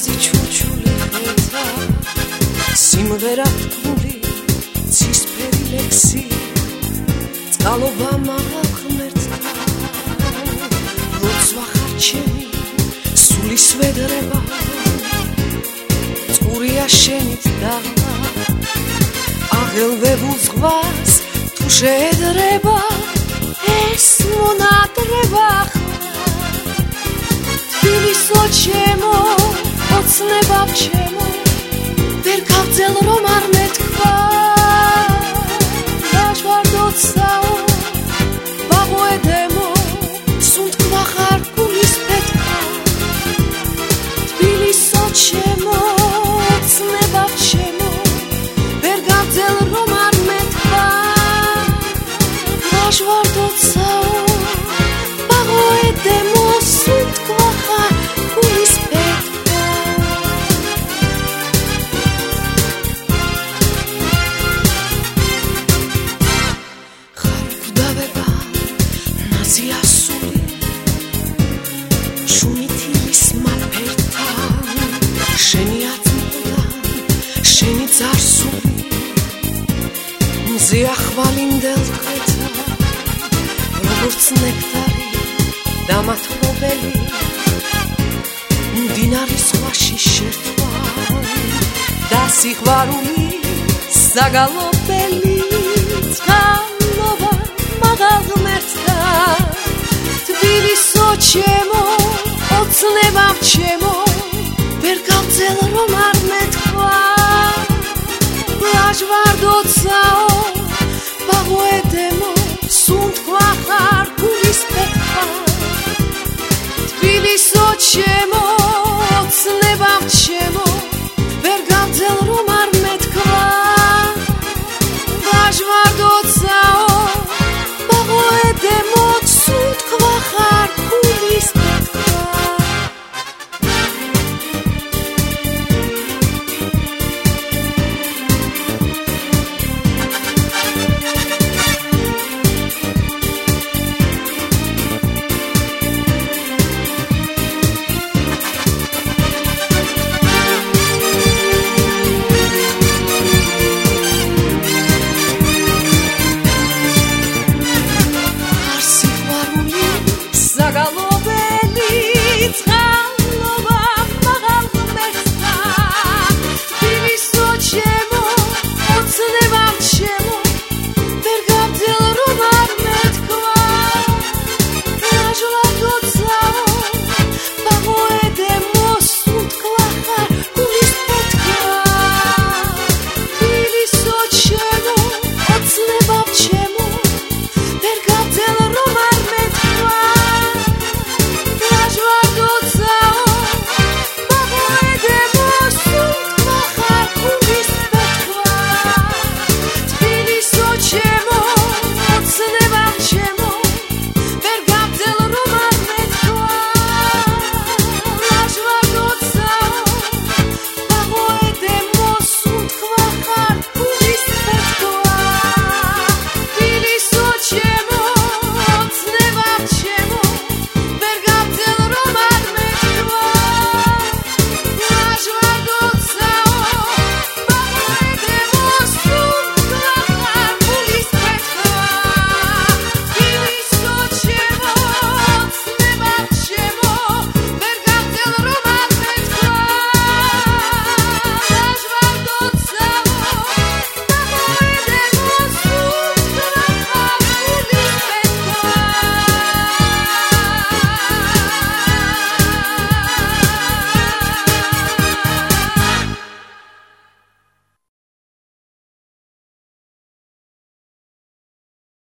ხაზი ჩურჩული ხეთა სიმღერა თქმული ცისფერი ლექსი წყალობა მაღმერთთა როცა ხარ ჩემი სულის ვედრება წყურია შენით და აღელვებულ ზღვას თუ შეედრება ეს მონაკრება თბილისო ჩემო ოცნება ჩემო ვერ გავძელ რომ არ მეთქვა დაჟვარდოცაო ბაღოედემო სუნთქვა ხარ გულის პეთქვა თბილისო ჩემო ოცნება ჩემო ვერ გავძელ რომ არ მეთქვა დაჟვარდოცაო ბაღოედემო სუნთქვა ხარ გულის პეთქვა ხარ გვდავება ნაზია სული შუნითილის მაფერთან შენი აწმყოდან შენი ძარსული მზეა ხვალინდელ კვეთა როგორც ნექტარი დამათრობელი მდინარის ზღვაში შერთვა და სიყვარული საგალობელი წყალობა მაღალ ღმერთთა თბილისო ჩემო ოცნება ჩემო